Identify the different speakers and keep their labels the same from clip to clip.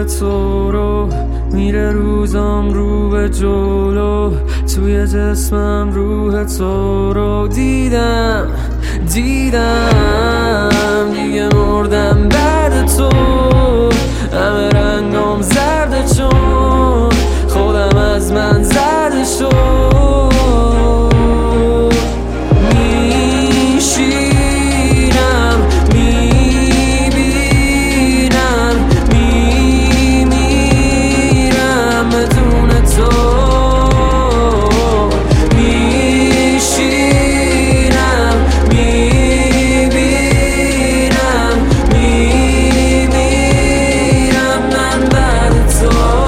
Speaker 1: روی تو رو میره روزام رو به جلو، توی جسمم روح تو رو دیدم دیگه مردم بعد تو، همه رنگام زرده چون خودم از من زرده شد. میشینم میبینم میمیرم بدون تو، میشینم میبینم میمیرم من بعد تو.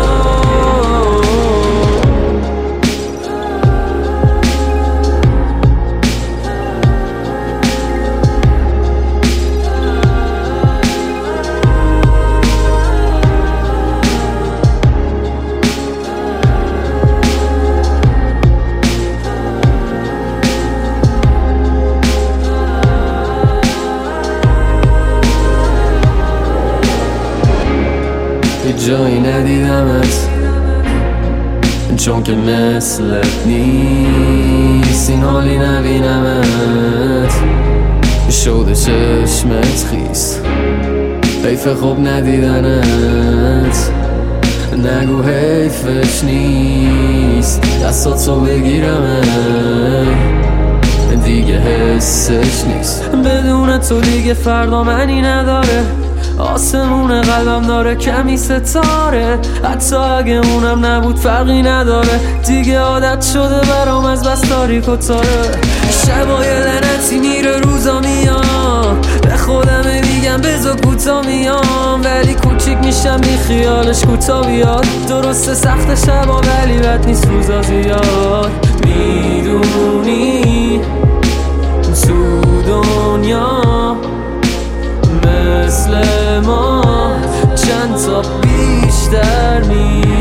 Speaker 1: جایی ندیدمت چون که مثلت نیست، این حالی نبینمت شده چشمت خیس، حیف خوب ندیدنت، نگو حیفش نیست دستاتو بگیرمت دیگه حسش نیست. بدون تو دیگه فردا منی نداره، آسمون قلبم داره کمی ستاره، حتی اگه اونم نبود فرقی نداره، دیگه عادت شده برام از بس تاریک و تاره. شبای لعنتی میره روزا میام، به خودم میگم بذار کوتا میام، ولی کوچیک میشم بی خیالش کوتا بیاد. درسته سخت شبا ولی بد نیست روزا زیاد. میدونی تو دنیا مثل ما چند تا بیشتر نیست.